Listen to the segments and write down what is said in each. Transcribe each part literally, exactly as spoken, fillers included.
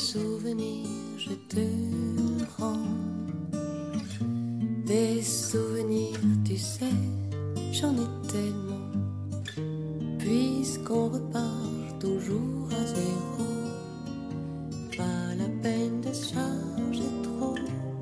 souvenirs, je te rends. Des souvenirs, tu sais, j'en ai tellement. Puisqu'on repart toujours à zéro, pas la peine de se charger trop.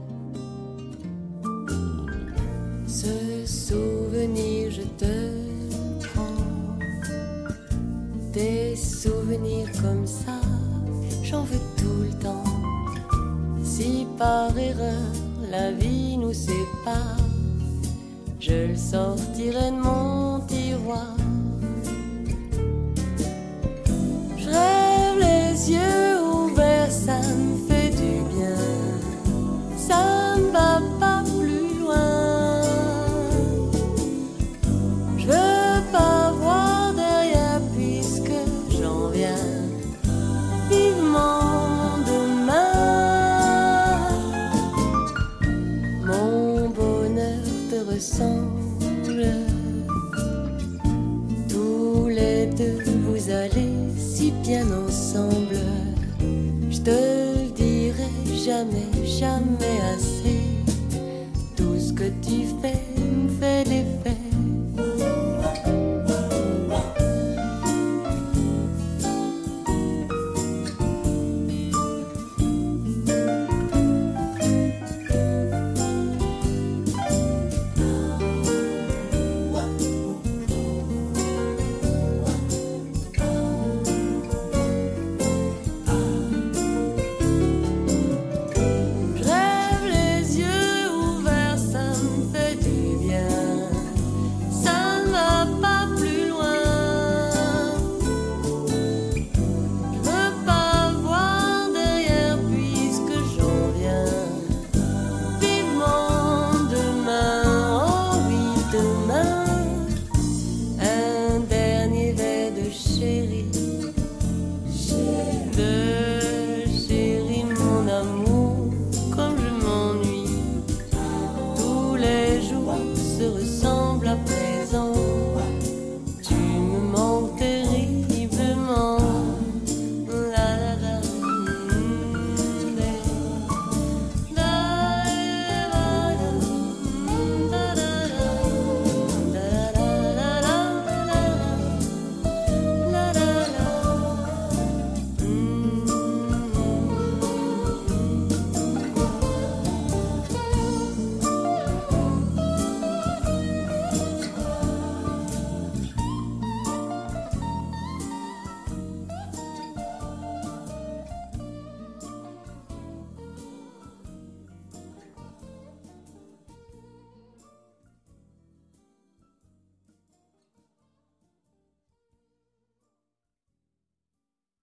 Ce souvenir, je te prends. Des souvenirs comme ça, j'en veux tout le temps. Si par erreur la vie nous sépare, je le sortirai de mon tiroir. Je rêve les yeux ouverts, ça me fait du bien. Ça ne va pas plus loin. Je veux pas voir derrière puisque j'en viens vivement demain. Mon bonheur te ressemble. Tous les deux vous allez si bien ensemble. Je te le dirai jamais, jamais assez. Tout ce que tu fais me fait l'effet